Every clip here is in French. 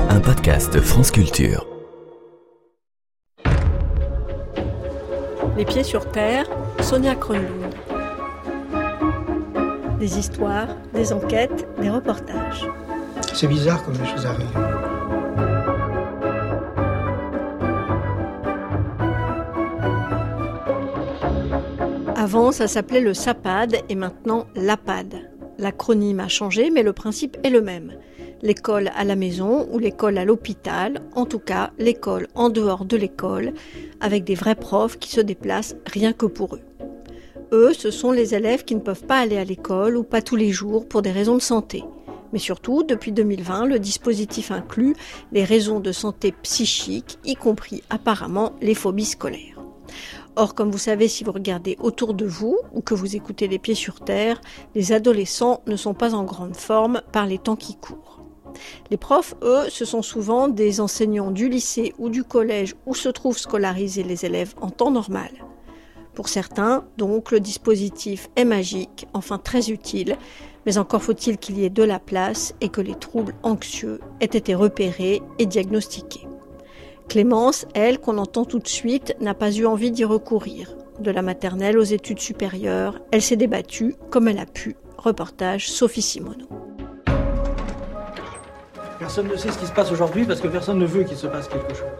un podcast France Culture. Les pieds sur terre, Sonia Kronlund. Des histoires, des enquêtes, des reportages. C'est bizarre comme les choses arrivent. Avant, ça s'appelait le SAPAD et maintenant l'APAD. L'acronyme a changé, mais le principe est le même. L'école à la maison ou l'école à l'hôpital, en tout cas l'école en dehors de l'école, avec des vrais profs qui se déplacent rien que pour eux. Eux, ce sont les élèves qui ne peuvent pas aller à l'école ou pas tous les jours pour des raisons de santé. Mais surtout, depuis 2020, le dispositif inclut les raisons de santé psychique, y compris apparemment les phobies scolaires. Or, comme vous savez, si vous regardez autour de vous ou que vous écoutez Les Pieds sur Terre, les adolescents ne sont pas en grande forme par les temps qui courent. Les profs, eux, ce sont souvent des enseignants du lycée ou du collège où se trouvent scolarisés les élèves en temps normal. Pour certains, donc, le dispositif est magique, enfin très utile, mais encore faut-il qu'il y ait de la place et que les troubles anxieux aient été repérés et diagnostiqués. Clémence, elle, qu'on entend tout de suite, n'a pas eu envie d'y recourir. De la maternelle aux études supérieures, elle s'est débattue comme elle a pu. Reportage Sophie Simoneau. Personne ne sait ce qui se passe aujourd'hui parce que personne ne veut qu'il se passe quelque chose.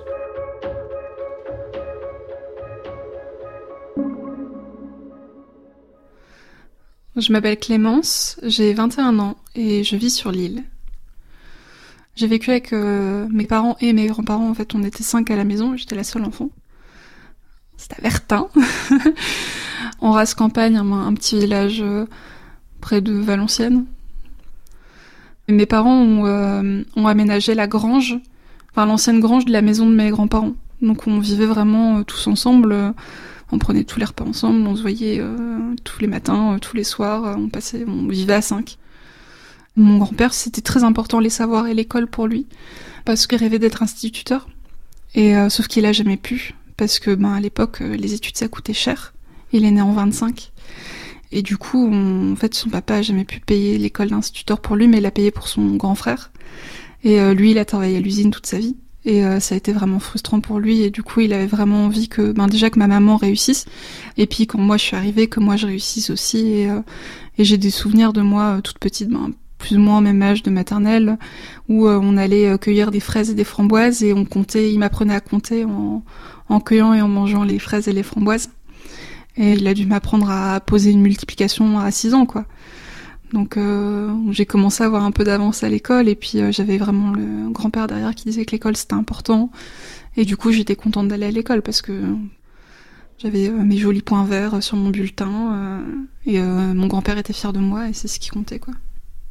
Je m'appelle Clémence, j'ai 21 ans et je vis sur l'île. J'ai vécu avec mes parents et mes grands-parents, en fait on était 5 à la maison, j'étais la seule enfant. C'était à Vertin, en race campagne, un petit village près de Valenciennes. Et mes parents ont aménagé la grange, enfin l'ancienne grange de la maison de mes grands-parents. Donc on vivait vraiment tous ensemble, on prenait tous les repas ensemble, on se voyait tous les matins, tous les soirs, on vivait à 5. Mon grand-père, c'était très important les savoirs et l'école pour lui, parce qu'il rêvait d'être instituteur. Et sauf qu'il a jamais pu, parce que à l'époque, les études ça coûtait cher. Il est né en 25. Et du coup, en fait, son papa a jamais pu payer l'école d'instituteur pour lui, mais il l'a payé pour son grand frère. Et lui, il a travaillé à l'usine toute sa vie. Et ça a été vraiment frustrant pour lui. Et du coup, il avait vraiment envie que, déjà que ma maman réussisse. Et puis quand moi je suis arrivée, que moi je réussisse aussi. Et j'ai des souvenirs de moi toute petite, plus ou moins au même âge de maternelle, où on allait cueillir des fraises et des framboises et on comptait, il m'apprenait à compter en cueillant et en mangeant les fraises et les framboises. Et il a dû m'apprendre à poser une multiplication à 6 ans, quoi. Donc j'ai commencé à avoir un peu d'avance à l'école et puis j'avais vraiment le grand-père derrière qui disait que l'école c'était important. Et du coup j'étais contente d'aller à l'école parce que j'avais mes jolis points verts sur mon bulletin et mon grand-père était fier de moi et c'est ce qui comptait, quoi.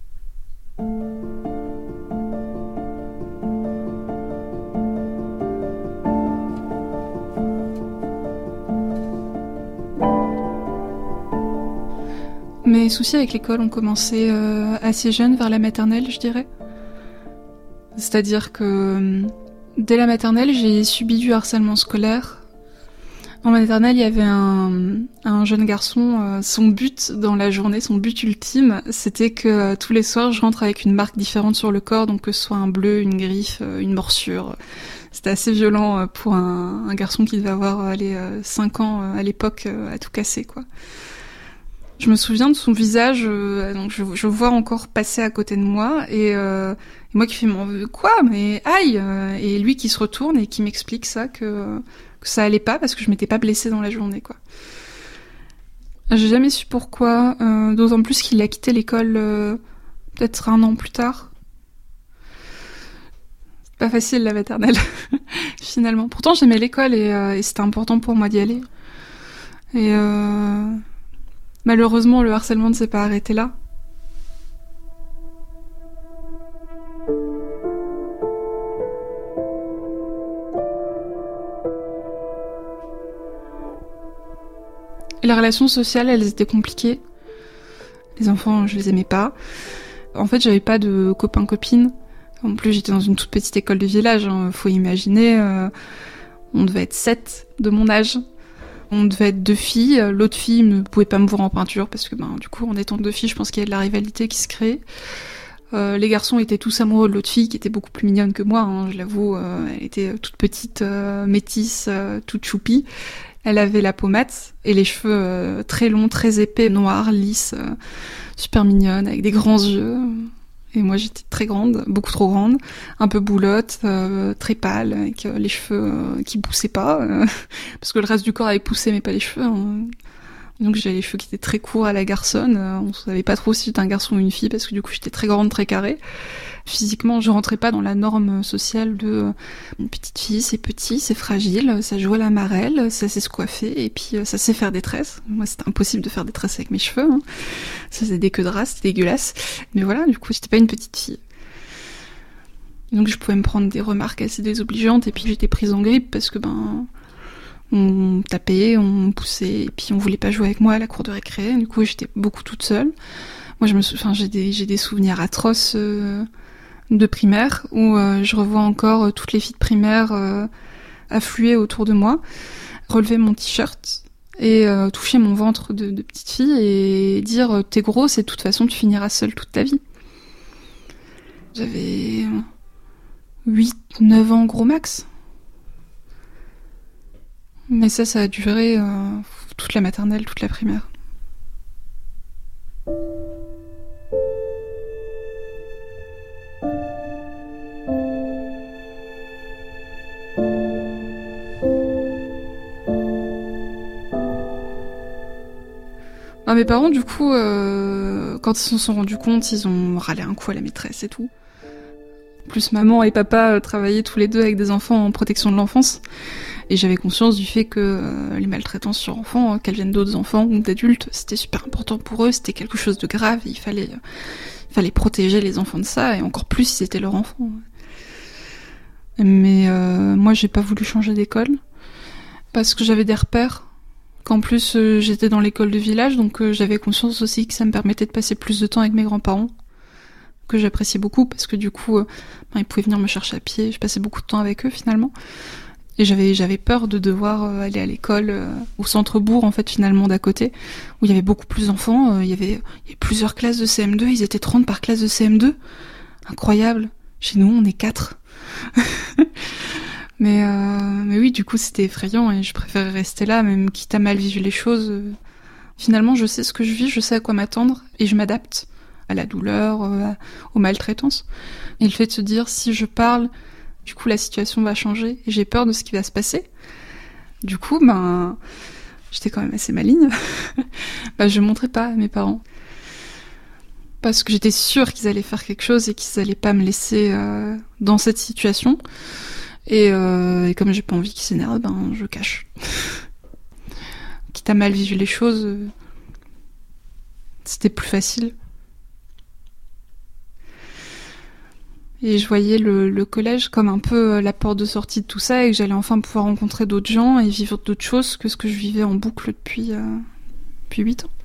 Mes soucis avec l'école ont commencé assez jeune, vers la maternelle, je dirais. C'est-à-dire que dès la maternelle, j'ai subi du harcèlement scolaire. En maternelle, il y avait un jeune garçon, son but dans la journée, son but ultime, c'était que tous les soirs, je rentre avec une marque différente sur le corps, donc que ce soit un bleu, une griffe, une morsure. C'était assez violent pour un garçon qui devait avoir 5 ans à l'époque, à tout casser, quoi. Je me souviens de son visage, donc je vois encore passer à côté de moi, et moi qui fais quoi, mais aïe, et lui qui se retourne et qui m'explique ça, que ça allait pas parce que je m'étais pas blessée dans la journée, quoi. J'ai jamais su pourquoi, d'autant plus qu'il a quitté l'école peut-être 1 an plus tard. C'est pas facile la maternelle, finalement. Pourtant j'aimais l'école et c'était important pour moi d'y aller. Et malheureusement le harcèlement ne s'est pas arrêté là. Les relations sociales, elles étaient compliquées. Les enfants, je les aimais pas. En fait, j'avais pas de copains-copines. En plus, j'étais dans une toute petite école de village, hein. Faut imaginer, on devait être 7 de mon âge. On devait être 2 filles. L'autre fille ne pouvait pas me voir en peinture parce que, du coup, en étant 2 filles, je pense qu'il y a de la rivalité qui se crée. Les garçons étaient tous amoureux de l'autre fille qui était beaucoup plus mignonne que moi, hein, je l'avoue. Elle était toute petite, métisse, toute choupie. Elle avait la peau mate et les cheveux très longs, très épais, noirs, lisses, super mignonne, avec des grands yeux. Et moi j'étais très grande, beaucoup trop grande, un peu boulotte, très pâle, avec les cheveux qui poussaient pas, parce que le reste du corps avait poussé mais pas les cheveux. Hein. Donc j'avais les cheveux qui étaient très courts à la garçonne, on savait pas trop si j'étais un garçon ou une fille parce que du coup j'étais très grande, très carrée. Physiquement je rentrais pas dans la norme sociale de une petite fille, c'est petit, c'est fragile, ça joue à la marelle, ça sait se coiffer et puis ça sait faire des tresses. Moi c'était impossible de faire des tresses avec mes cheveux, hein. Ça faisait des queues de race, c'était dégueulasse. Mais voilà, du coup j'étais pas une petite fille. Donc je pouvais me prendre des remarques assez désobligeantes et puis j'étais prise en grippe parce que on me tapait, on me poussait, et puis on voulait pas jouer avec moi à la cour de récré. Du coup, j'étais beaucoup toute seule. Moi, j'ai des souvenirs atroces de primaire où je revois encore toutes les filles de primaire affluer autour de moi, relever mon t-shirt et toucher mon ventre de petite fille et dire t'es grosse et de toute façon tu finiras seule toute ta vie. J'avais 8-9 ans gros max. Mais ça a duré toute la maternelle, toute la primaire. Mes parents, du coup, quand ils se sont rendus compte, ils ont râlé un coup à la maîtresse et tout. Plus maman et papa travaillaient tous les deux avec des enfants en protection de l'enfance. Et j'avais conscience du fait que les maltraitances sur enfants, qu'elles viennent d'autres enfants ou d'adultes, c'était super important pour eux, c'était quelque chose de grave, il fallait protéger les enfants de ça, et encore plus si c'était leur enfant. Mais moi j'ai pas voulu changer d'école, parce que j'avais des repères, qu'en plus j'étais dans l'école de village, donc j'avais conscience aussi que ça me permettait de passer plus de temps avec mes grands-parents, que j'appréciais beaucoup, parce que du coup, ils pouvaient venir me chercher à pied, je passais beaucoup de temps avec eux finalement. Et j'avais peur de devoir aller à l'école au centre-bourg, en fait, finalement, d'à côté, où il y avait beaucoup plus d'enfants. Il y avait plusieurs classes de CM2, ils étaient 30 par classe de CM2. Incroyable. Chez nous, on est 4. mais oui, du coup, c'était effrayant et je préférais rester là, même quitte à mal vivre les choses. Finalement, je sais ce que je vis, je sais à quoi m'attendre et je m'adapte à la douleur, aux maltraitances. Et le fait de se dire, si je parle, du coup, la situation va changer et j'ai peur de ce qui va se passer. Du coup, j'étais quand même assez maligne. Je montrais pas à mes parents. Parce que j'étais sûre qu'ils allaient faire quelque chose et qu'ils allaient pas me laisser dans cette situation. Et comme j'ai pas envie qu'ils s'énervent, je cache. Quitte à mal vivre les choses, c'était plus facile. Et je voyais le collège comme un peu la porte de sortie de tout ça et que j'allais enfin pouvoir rencontrer d'autres gens et vivre d'autres choses que ce que je vivais en boucle depuis 8 ans.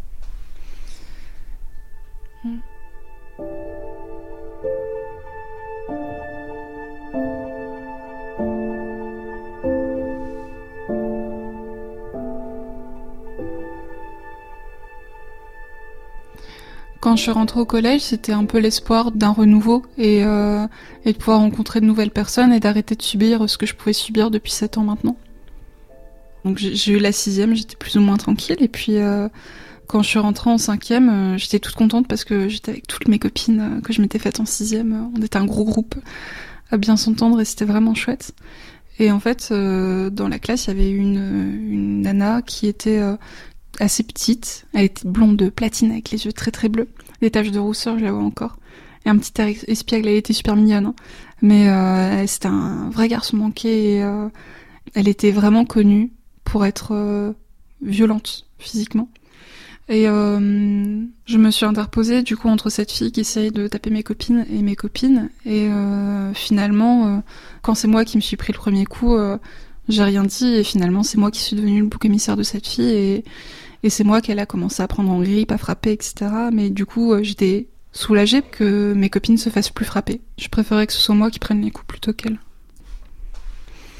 Quand je suis rentrée au collège, c'était un peu l'espoir d'un renouveau et de pouvoir rencontrer de nouvelles personnes et d'arrêter de subir ce que je pouvais subir depuis 7 ans maintenant. Donc j'ai eu la 6e, j'étais plus ou moins tranquille et puis quand je suis rentrée en 5e, j'étais toute contente parce que j'étais avec toutes mes copines que je m'étais faites en 6e. On était un gros groupe à bien s'entendre et c'était vraiment chouette. Et en fait, dans la classe, il y avait une nana qui était assez petite, elle était blonde de platine avec les yeux très très bleus, des taches de rousseur, je la vois encore, et un petit air espiègle, elle était super mignonne, hein. Mais c'était un vrai garçon manqué, et elle était vraiment connue pour être violente physiquement. Et je me suis interposée du coup entre cette fille qui essayait de taper mes copines, et finalement, quand c'est moi qui me suis pris le premier coup, j'ai rien dit, et finalement c'est moi qui suis devenue le bouc émissaire de cette fille, et c'est moi qu'elle a commencé à prendre en grippe, à frapper, etc. Mais du coup, j'étais soulagée que mes copines se fassent plus frapper. Je préférais que ce soit moi qui prenne les coups plutôt qu'elle.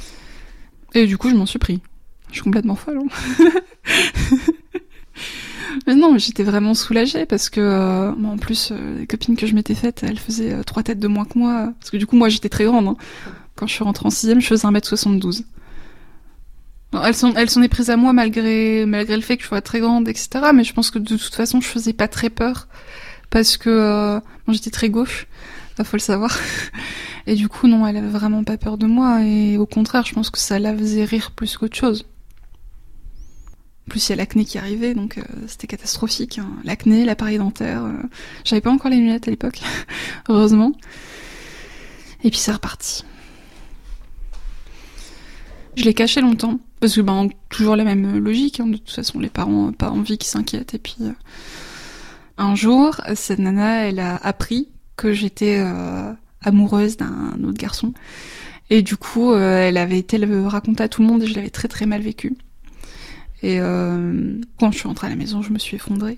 Et du coup, je m'en suis pris. Je suis complètement folle, hein. Mais non, j'étais vraiment soulagée parce que, moi, en plus, les copines que je m'étais faites, elles faisaient 3 têtes de moins que moi. Parce que du coup, moi, j'étais très grande. Hein. Quand je suis rentrée en 6e, je faisais 1m72. Alors, elles sont prises à moi malgré le fait que je sois très grande, etc. Mais je pense que de toute façon, je faisais pas très peur. Parce que, moi, j'étais très gauche. Faut le savoir. Et du coup, non, elle avait vraiment pas peur de moi. Et au contraire, je pense que ça la faisait rire plus qu'autre chose. En plus, il y a l'acné qui arrivait, donc c'était catastrophique. Hein. L'acné, l'appareil dentaire. J'avais pas encore les lunettes à l'époque, heureusement. Et puis c'est reparti. Je l'ai caché longtemps, parce que toujours la même logique. Hein. De toute façon, les parents pas envie qu'ils s'inquiètent. Et puis un jour, cette nana, elle a appris que j'étais amoureuse d'un autre garçon. Et du coup, elle avait été le raconter à tout le monde et je l'avais très très mal vécu. Et quand je suis rentrée à la maison, je me suis effondrée.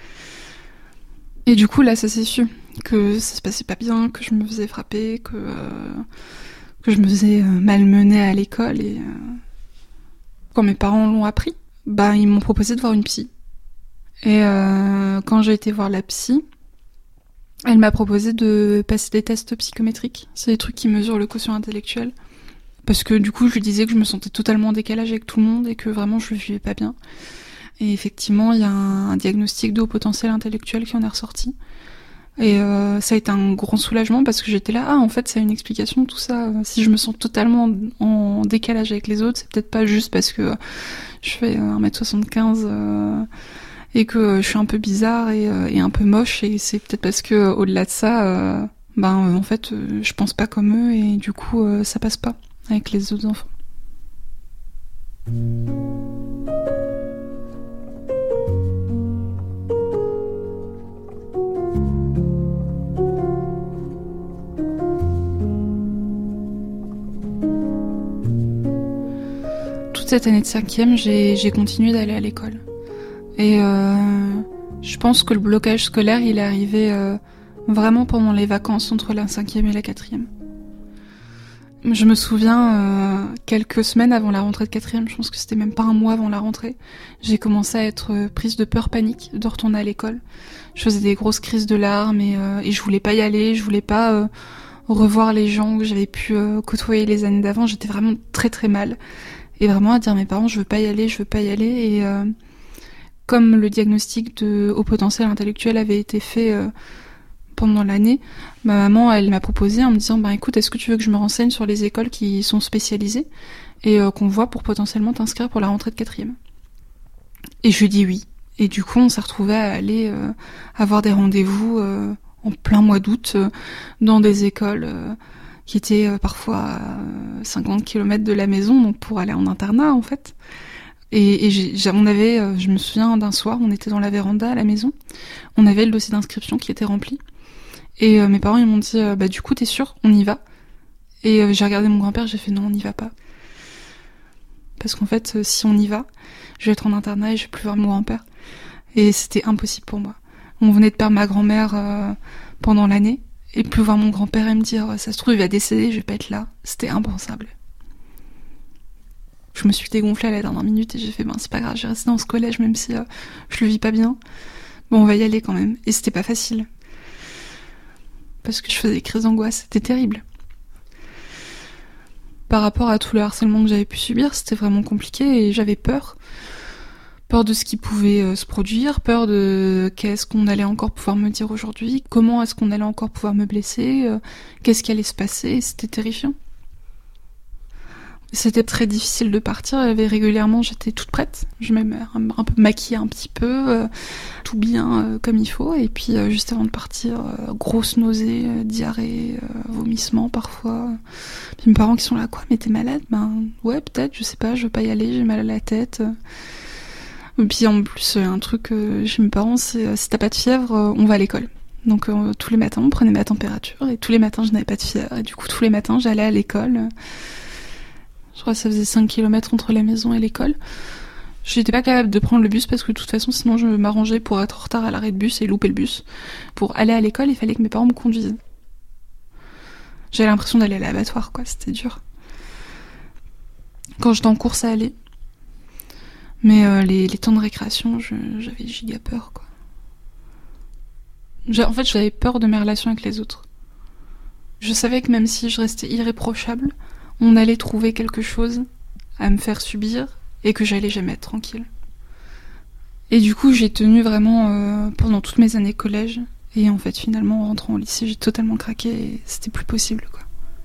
Et du coup, là, ça s'est su. Que ça se passait pas bien, que je me faisais frapper, que je me faisais malmener à l'école. Et quand mes parents l'ont appris, ils m'ont proposé de voir une psy. Et quand j'ai été voir la psy, elle m'a proposé de passer des tests psychométriques. C'est des trucs qui mesurent le quotient intellectuel. Parce que du coup, je lui disais que je me sentais totalement en décalage avec tout le monde et que vraiment je vivais pas bien. Et effectivement, il y a un diagnostic de haut potentiel intellectuel qui en est ressorti. Et ça a été un grand soulagement parce que j'étais là, en fait, ça a une explication tout ça. Si je me sens totalement en décalage avec les autres, c'est peut-être pas juste parce que je fais 1m75 et que je suis un peu bizarre et un peu moche, et c'est peut-être parce que au-delà de ça, en fait, je pense pas comme eux et du coup, ça passe pas avec les autres enfants. Toute cette année de 5e, j'ai continué d'aller à l'école. Et je pense que le blocage scolaire, il est arrivé vraiment pendant les vacances entre la 5e et la 4e. Je me souviens, quelques semaines avant la rentrée de 4e, je pense que c'était même pas un mois avant la rentrée, j'ai commencé à être prise de peur panique de retourner à l'école. Je faisais des grosses crises de larmes et je voulais pas y aller, je voulais pas revoir les gens que j'avais pu côtoyer les années d'avant. J'étais vraiment très très mal. Et vraiment à dire à mes parents, je veux pas y aller. Et comme le diagnostic de haut potentiel intellectuel avait été fait pendant l'année, ma maman, elle m'a proposé en me disant, écoute, est-ce que tu veux que je me renseigne sur les écoles qui sont spécialisées et qu'on voit pour potentiellement t'inscrire pour la rentrée de 4e. Et je lui dis oui. Et du coup, on s'est retrouvés à aller avoir des rendez-vous en plein mois d'août dans des écoles qui étaient parfois à 50 km de la maison, donc pour aller en internat en fait. Et je me souviens d'un soir, on était dans la véranda à la maison, on avait le dossier d'inscription qui était rempli, et mes parents ils m'ont dit du coup t'es sûr, on y va? Et j'ai regardé mon grand-père, j'ai fait non, on n'y va pas. Parce qu'en fait, si on y va, je vais être en internat et je vais plus voir mon grand-père. Et c'était impossible pour moi. On venait de perdre ma grand-mère pendant l'année, et plus voir mon grand-père et me dire ça se trouve il va décéder, je vais pas être là. C'était impensable. Je me suis dégonflée à la dernière minute et j'ai fait c'est pas grave, je vais rester dans ce collège même si je le vis pas bien. On va y aller quand même. Et c'était pas facile. Parce que je faisais des crises d'angoisse, c'était terrible. Par rapport à tout le harcèlement que j'avais pu subir, c'était vraiment compliqué et j'avais peur. Peur de ce qui pouvait se produire, peur de qu'est-ce qu'on allait encore pouvoir me dire aujourd'hui, comment est-ce qu'on allait encore pouvoir me blesser, qu'est-ce qui allait se passer, c'était terrifiant. C'était très difficile de partir, régulièrement j'étais toute prête, je me un peu maquillais un petit peu, tout bien comme il faut, et puis juste avant de partir, grosse nausée, diarrhée, vomissement parfois. Puis mes parents qui sont là, quoi, mais t'es malade? Ouais, peut-être, je sais pas, je veux pas y aller, j'ai mal à la tête. Et puis en plus, un truc chez mes parents, c'est si t'as pas de fièvre, on va à l'école. Donc tous les matins, on prenait ma température, et tous les matins, je n'avais pas de fièvre, et du coup, tous les matins, j'allais à l'école. Je crois que ça faisait 5 km entre la maison et l'école. J'étais pas capable de prendre le bus parce que de toute façon, sinon je m'arrangeais pour être en retard à l'arrêt de bus et louper le bus. Pour aller à l'école, il fallait que mes parents me conduisent. J'avais l'impression d'aller à l'abattoir, quoi, c'était dur. Quand j'étais en course à aller, Mais les temps de récréation, j'avais giga peur, quoi. En fait, j'avais peur de mes relations avec les autres. Je savais que même si je restais irréprochable, on allait trouver quelque chose à me faire subir et que j'allais jamais être tranquille. Et du coup, j'ai tenu vraiment pendant toutes mes années collège. Et en fait, finalement, en rentrant au lycée, j'ai totalement craqué et c'était plus possible, quoi.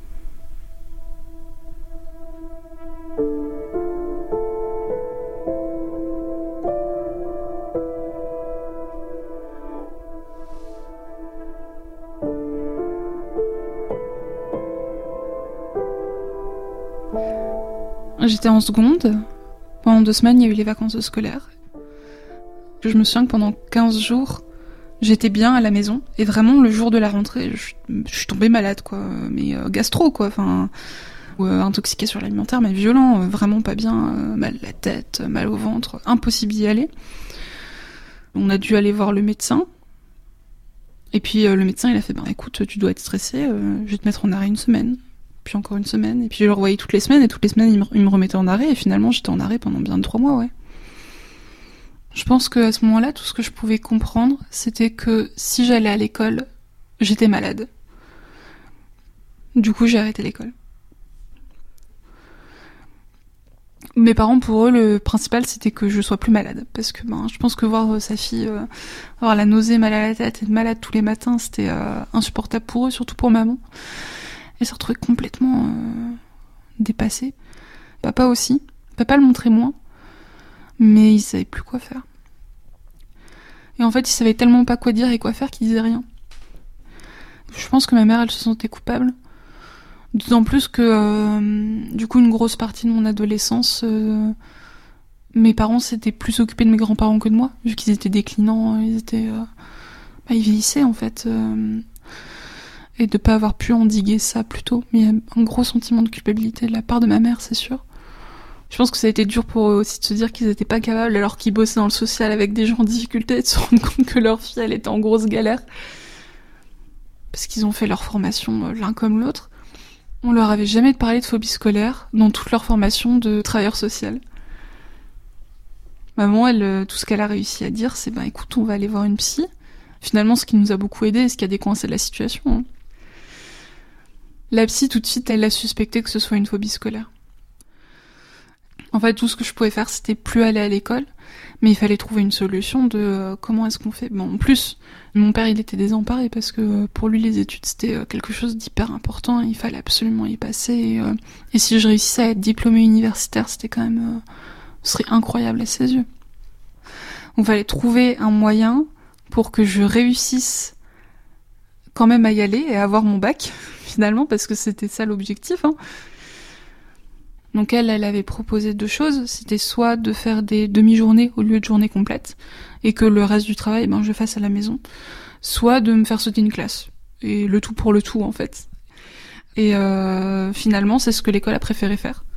J'étais en seconde. Pendant 2 semaines, il y a eu les vacances scolaires. Je me souviens que pendant 15 jours, j'étais bien à la maison. Et vraiment, le jour de la rentrée, je suis tombée malade, quoi. Mais gastro, quoi. Enfin, intoxiquée sur l'alimentaire, mais violent. Vraiment pas bien. Mal à la tête, mal au ventre. Impossible d'y aller. On a dû aller voir le médecin. Et puis le médecin, il a fait, écoute, tu dois être stressée. Je vais te mettre en arrêt 1 semaine. Puis encore 1 semaine, et puis je le revoyais toutes les semaines, et toutes les semaines il me remettait en arrêt, et finalement j'étais en arrêt pendant bien 3 mois, ouais. Je pense qu'à ce moment-là, tout ce que je pouvais comprendre, c'était que si j'allais à l'école, j'étais malade. Du coup, j'ai arrêté l'école. Mes parents, pour eux, le principal, c'était que je sois plus malade, parce que je pense que voir sa fille avoir la nausée, mal à la tête, être malade tous les matins, c'était insupportable pour eux, surtout pour maman. Elle s'est retrouvée complètement dépassée. Papa aussi. Papa le montrait moins. Mais il savait plus quoi faire. Et en fait, il savait tellement pas quoi dire et quoi faire qu'il disait rien. Je pense que ma mère, elle se sentait coupable. D'autant plus que, du coup, une grosse partie de mon adolescence, mes parents s'étaient plus occupés de mes grands-parents que de moi, vu qu'ils étaient déclinants, ils vieillissaient, en fait. Et de pas avoir pu endiguer ça plus tôt. Mais il y a un gros sentiment de culpabilité de la part de ma mère, c'est sûr. Je pense que ça a été dur pour eux aussi de se dire qu'ils étaient pas capables, alors qu'ils bossaient dans le social avec des gens en difficulté, de se rendre compte que leur fille, elle était en grosse galère. Parce qu'ils ont fait leur formation l'un comme l'autre. On leur avait jamais parlé de phobie scolaire dans toute leur formation de travailleur social. Maman, elle, tout ce qu'elle a réussi à dire, c'est écoute, on va aller voir une psy. Finalement, ce qui nous a beaucoup aidé, ce qui a décoincé la situation, hein. La psy, tout de suite, elle a suspecté que ce soit une phobie scolaire. En fait, tout ce que je pouvais faire, c'était plus aller à l'école, mais il fallait trouver une solution de comment est-ce qu'on fait. En plus, mon père, il était désemparé parce que pour lui, les études, c'était quelque chose d'hyper important, il fallait absolument y passer. Et si je réussissais à être diplômée universitaire, c'était quand même... ce serait incroyable à ses yeux. Donc, il fallait trouver un moyen pour que je réussisse quand même à y aller et à avoir mon bac, finalement, parce que c'était ça l'objectif, hein. Donc elle avait proposé 2 choses, c'était soit de faire des demi-journées au lieu de journées complètes, et que le reste du travail, je fasse à la maison, soit de me faire sauter une classe, et le tout pour le tout, en fait. Et finalement, c'est ce que l'école a préféré faire.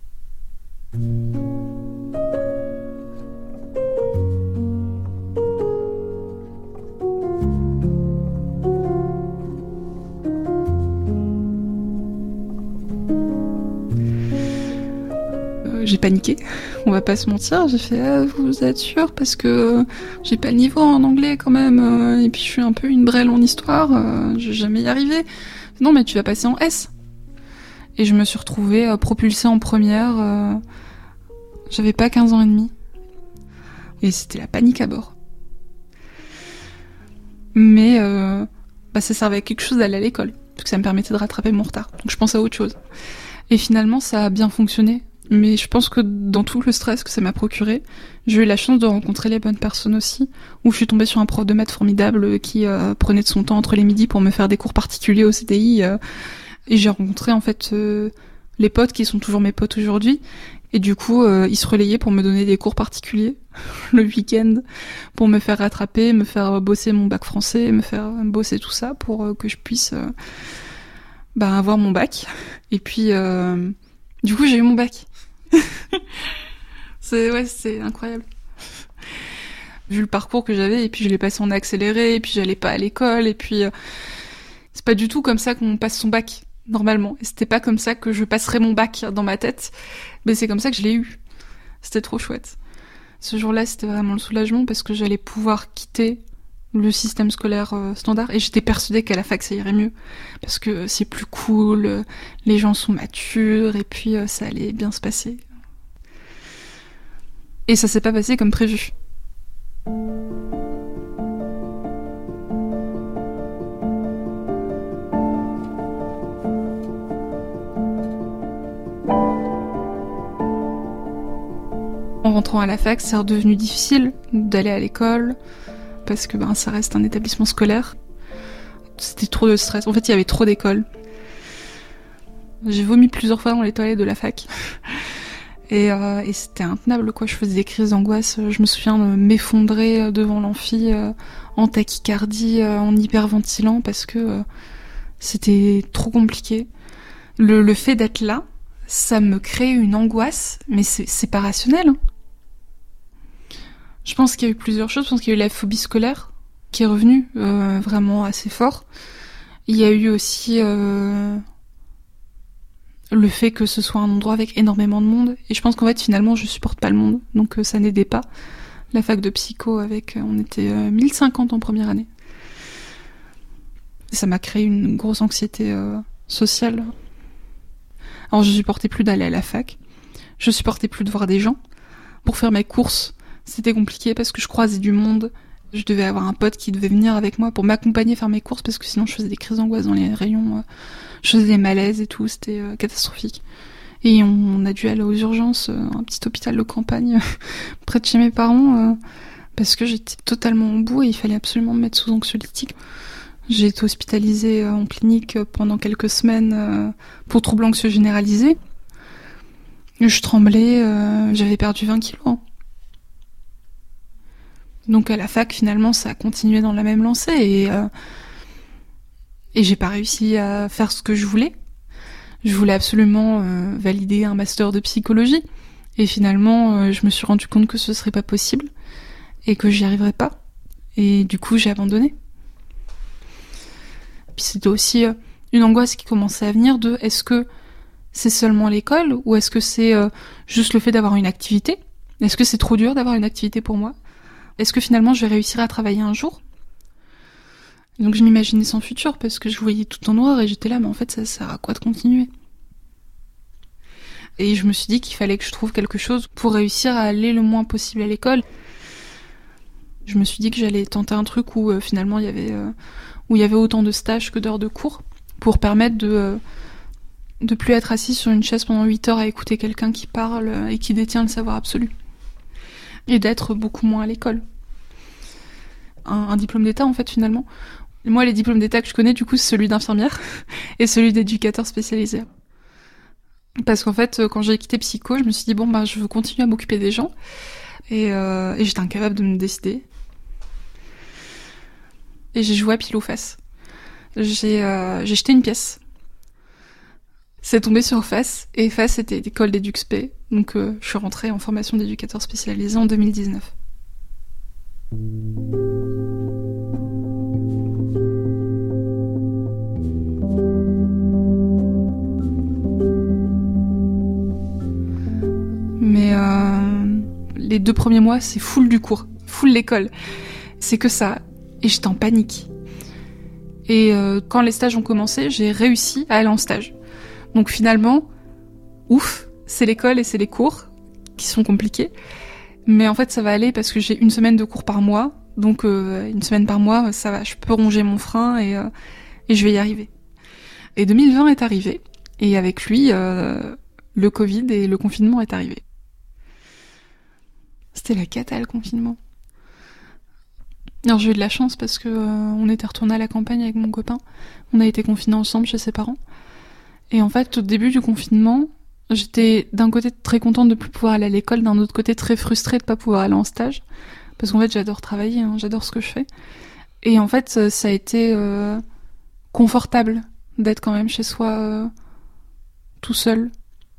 J'ai paniqué, on va pas se mentir, j'ai fait vous êtes sûr, parce que j'ai pas le niveau en anglais quand même, et puis je suis un peu une brêle en histoire, je vais jamais y arriver. Non mais tu vas passer en S. Et je me suis retrouvée propulsée en première, j'avais pas 15 ans et demi. Et c'était la panique à bord. Mais ça servait à quelque chose d'aller à l'école, parce que ça me permettait de rattraper mon retard. Donc je pensais à autre chose. Et finalement ça a bien fonctionné. Mais je pense que dans tout le stress que ça m'a procuré, j'ai eu la chance de rencontrer les bonnes personnes aussi, où je suis tombée sur un prof de maths formidable qui prenait de son temps entre les midis pour me faire des cours particuliers au CDI, et j'ai rencontré en fait les potes qui sont toujours mes potes aujourd'hui, et du coup ils se relayaient pour me donner des cours particuliers le week-end, pour me faire rattraper, me faire bosser mon bac français, me faire bosser tout ça pour que je puisse avoir mon bac. Et puis du coup j'ai eu mon bac. C'est incroyable. Vu le parcours que j'avais, et puis je l'ai passé en accéléré, et puis j'allais pas à l'école, et puis c'est pas du tout comme ça qu'on passe son bac normalement, et c'était pas comme ça que je passerais mon bac dans ma tête, mais c'est comme ça que je l'ai eu. C'était trop chouette. Ce jour-là, c'était vraiment le soulagement parce que j'allais pouvoir quitter le système scolaire standard et j'étais persuadée qu'à la fac ça irait mieux parce que c'est plus cool, les gens sont matures et puis ça allait bien se passer. Et ça s'est pas passé comme prévu. En rentrant à la fac, c'est redevenu difficile d'aller à l'école parce que ça reste un établissement scolaire. C'était trop de stress. En fait, il y avait trop d'écoles. J'ai vomi plusieurs fois dans les toilettes de la fac. Et c'était intenable, quoi. Je faisais des crises d'angoisse. Je me souviens de m'effondrer devant l'amphi en tachycardie, en hyperventilant parce que c'était trop compliqué. Le fait d'être là, ça me crée une angoisse, mais c'est pas rationnel. Je pense qu'il y a eu plusieurs choses. Je pense qu'il y a eu la phobie scolaire qui est revenue vraiment assez fort. Il y a eu aussi le fait que ce soit un endroit avec énormément de monde. Et je pense qu'en fait, finalement, je supporte pas le monde. Donc ça n'aidait pas. La fac de psycho, on était 1050 en première année. Et ça m'a créé une grosse anxiété sociale. Alors je supportais plus d'aller à la fac. Je supportais plus de voir des gens. Pour faire mes courses, c'était compliqué parce que je croisais du monde. Je devais avoir un pote qui devait venir avec moi pour m'accompagner faire mes courses parce que sinon je faisais des crises d'angoisse dans les rayons. Je faisais des malaises et tout, c'était catastrophique. Et on a dû aller aux urgences, un petit hôpital de campagne près de chez mes parents parce que j'étais totalement au bout et il fallait absolument me mettre sous anxiolytique. J'ai été hospitalisée en clinique pendant quelques semaines pour troubles anxieux généralisés. Je tremblais, j'avais perdu 20 kilos. Hein. Donc à la fac, finalement, ça a continué dans la même lancée et j'ai pas réussi à faire ce que je voulais. Je voulais absolument valider un master de psychologie et finalement, je me suis rendu compte que ce serait pas possible et que j'y arriverais pas. Et du coup, j'ai abandonné. Puis c'était aussi une angoisse qui commençait à venir de est-ce que c'est seulement l'école ou est-ce que c'est juste le fait d'avoir une activité ? Est-ce que c'est trop dur d'avoir une activité pour moi ? Est-ce que finalement je vais réussir à travailler un jour ? Donc je m'imaginais sans futur parce que je voyais tout en noir et j'étais là mais en fait ça sert à quoi de continuer ? Et je me suis dit qu'il fallait que je trouve quelque chose pour réussir à aller le moins possible à l'école. Je me suis dit que j'allais tenter un truc où finalement il y avait autant de stages que d'heures de cours pour permettre de plus être assis sur une chaise pendant 8 heures à écouter quelqu'un qui parle et qui détient le savoir absolu. Et d'être beaucoup moins à l'école. Un diplôme d'État, en fait, finalement. Moi, les diplômes d'État que je connais, du coup, c'est celui d'infirmière et celui d'éducateur spécialisé. Parce qu'en fait, quand j'ai quitté psycho, je me suis dit, je veux continuer à m'occuper des gens. Et j'étais incapable de me décider. Et j'ai joué à pile ou face. J'ai jeté une pièce. C'est tombé sur Face, et Face c'était l'école d'EduxP, donc je suis rentrée en formation d'éducateur spécialisé en 2019. Mais les 2 premiers mois, c'est full du cours, full l'école. C'est que ça, et j'étais en panique. Et quand les stages ont commencé, j'ai réussi à aller en stage. Donc finalement, ouf, c'est l'école et c'est les cours qui sont compliqués. Mais en fait, ça va aller parce que j'ai 1 semaine de cours par mois. Donc 1 semaine par mois, ça va, je peux ronger mon frein et je vais y arriver. Et 2020 est arrivé. Et avec lui, le Covid et le confinement est arrivé. C'était la cata, le confinement. Alors j'ai eu de la chance parce que on était retourné à la campagne avec mon copain. On a été confinés ensemble chez ses parents. Et en fait, au début du confinement, j'étais d'un côté très contente de plus pouvoir aller à l'école, d'un autre côté très frustrée de pas pouvoir aller en stage. Parce qu'en fait, j'adore travailler, j'adore ce que je fais. Et en fait, ça a été confortable d'être quand même chez soi tout seul.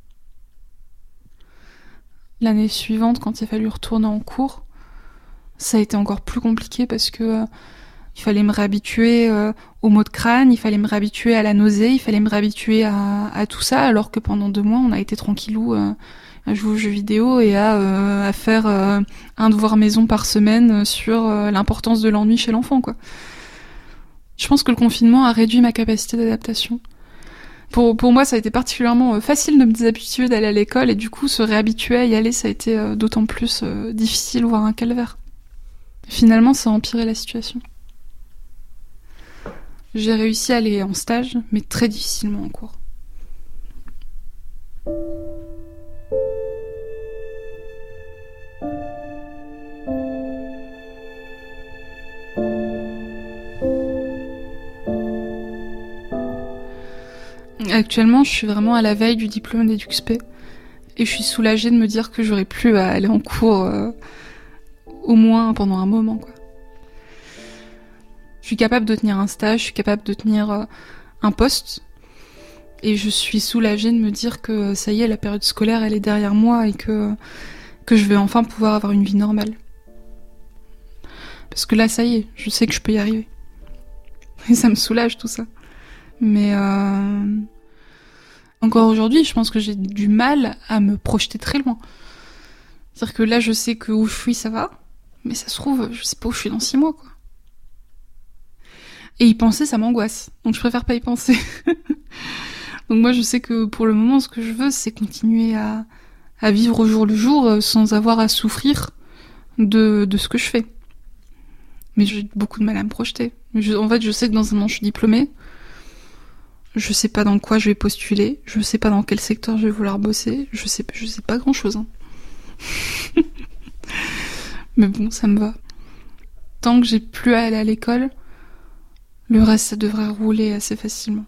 L'année suivante, quand il a fallu retourner en cours, ça a été encore plus compliqué parce que il Il fallait me réhabituer aux maux de crâne, il fallait me réhabituer à la nausée, il fallait me réhabituer à tout ça, alors que pendant 2 mois, on a été tranquillou à jouer aux jeux vidéo et à faire un devoir maison par semaine sur l'importance de l'ennui chez l'enfant, quoi. Je pense que le confinement a réduit ma capacité d'adaptation. Pour moi, ça a été particulièrement facile de me déshabituer d'aller à l'école, et du coup, se réhabituer à y aller, ça a été d'autant plus difficile, voire un calvaire. Finalement, ça a empiré la situation. J'ai réussi à aller en stage, mais très difficilement en cours. Actuellement, je suis vraiment à la veille du diplôme d'EduxP et je suis soulagée de me dire que j'aurai plus à aller en cours au moins pendant un moment, quoi. Je suis capable de tenir un stage, je suis capable de tenir un poste et je suis soulagée de me dire que ça y est, la période scolaire elle est derrière moi et que je vais enfin pouvoir avoir une vie normale. Parce que là, ça y est, je sais que je peux y arriver. Et ça me soulage tout ça. Mais encore aujourd'hui, je pense que j'ai du mal à me projeter très loin. C'est-à-dire que là, je sais que où je suis, ça va, mais ça se trouve, je sais pas où je suis dans 6 mois, quoi. Et y penser, ça m'angoisse. Donc je préfère pas y penser. Donc moi, je sais que pour le moment, ce que je veux, c'est continuer à vivre au jour le jour sans avoir à souffrir de ce que je fais. Mais j'ai beaucoup de mal à me projeter. En fait, je sais que dans un an, je suis diplômée. Je sais pas dans quoi je vais postuler. Je sais pas dans quel secteur je vais vouloir bosser. Je sais pas grand-chose. Hein. Mais bon, ça me va. Tant que j'ai plus à aller à l'école, le reste, ça devrait rouler assez facilement.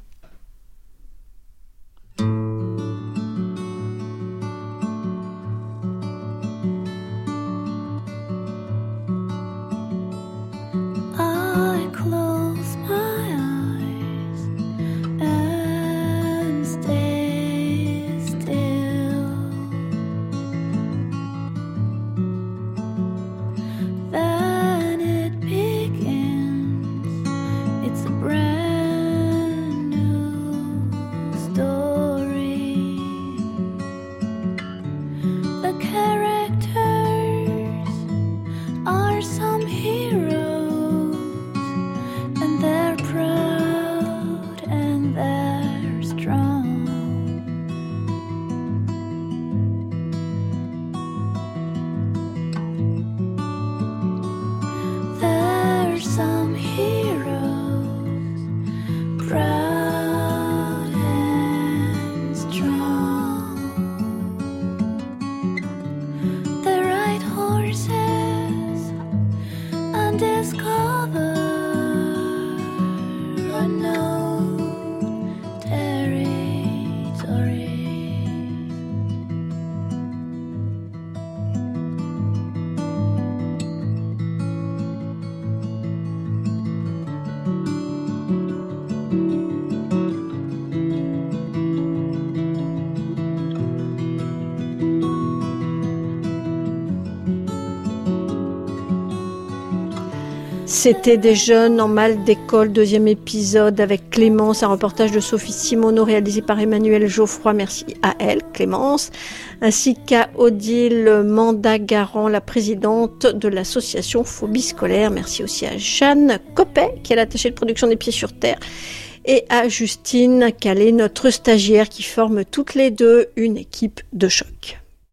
C'était Des jeunes en mal d'école, 2e épisode avec Clémence, un reportage de Sophie Simoneau réalisé par Emmanuel Geoffroy. Merci à elle, Clémence, ainsi qu'à Odile Mandagaran, la présidente de l'association Phobie scolaire. Merci aussi à Jeanne Coppet, qui est l'attachée de production des Pieds sur Terre, et à Justine Calais, notre stagiaire, qui forme toutes les deux une équipe de choc.